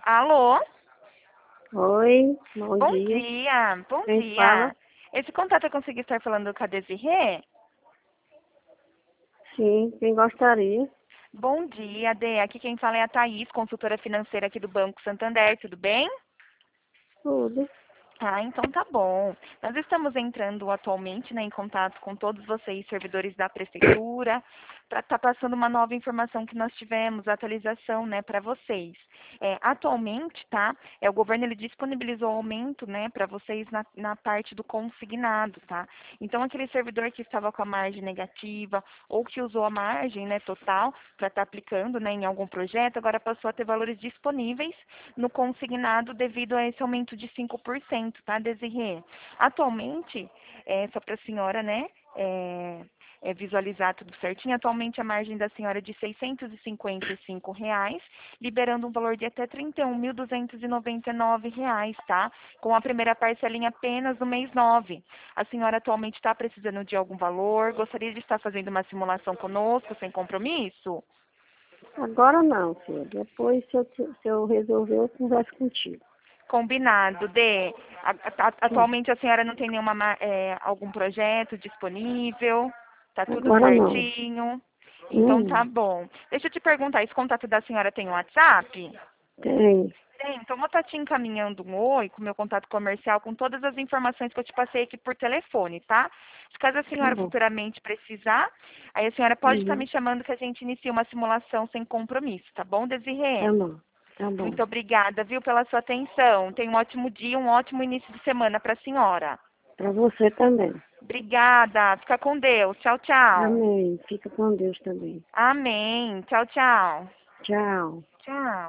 Alô? Oi, bom Bom dia. dia, bom Quem fala? dia. Esse contato eu consegui estar falando com a Desirê? Sim, quem gostaria? Bom dia, Dê. Aqui quem fala é a Thaís, consultora financeira aqui do Banco Santander, tudo bem? Tudo. Ah, então tá bom. Nós estamos entrando atualmente, né, em contato com todos vocês, servidores da prefeitura, para estar passando uma nova informação que nós tivemos, atualização, né, para vocês. Atualmente, tá, o governo ele disponibilizou aumento, né, para vocês na parte do consignado, tá? Então, aquele servidor que estava com a margem negativa ou que usou a margem, né, total para estar aplicando, né, em algum projeto, agora passou a ter valores disponíveis no consignado devido a esse aumento de 5%, tá, Desirê? Atualmente, só para a senhora, né, visualizar tudo certinho, atualmente a margem da senhora é de R$ 655, liberando um valor de até R$ 31.299, tá? Com a primeira parcelinha apenas no mês 9. A senhora atualmente está precisando de algum valor? Gostaria de estar fazendo uma simulação conosco, sem compromisso? Agora não, filho. Depois, se eu resolver, eu converso contigo. Combinado, Dê. Tá. Atualmente a senhora não tem algum projeto disponível? Tá tudo Agora não. certinho? Então tá Hum, bom. Deixa eu te perguntar, esse contato da senhora tem WhatsApp? tem. Tem, então vou estar te encaminhando um oi com meu contato comercial com todas as informações que eu te passei aqui por telefone, tá? Se caso a Tá senhora bom. futuramente precisar, aí a senhora pode estar Uhum. me chamando que a gente inicie uma simulação sem compromisso, tá bom, Desirê? Tá bom. Tá bom. Muito obrigada, viu, pela sua atenção. Tenha um ótimo dia, um ótimo início de semana para a senhora. Pra você também. Obrigada. Fica com Deus. Tchau, tchau. Amém. Fica com Deus também. Amém. Tchau, tchau. Tchau. Tchau.